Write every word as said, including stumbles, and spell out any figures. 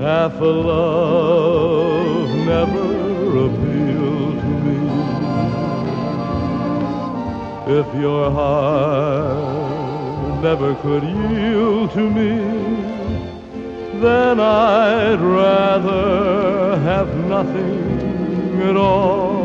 half a love never appealed to me. If your heart never could yield to me, then I'd rather have nothing at all.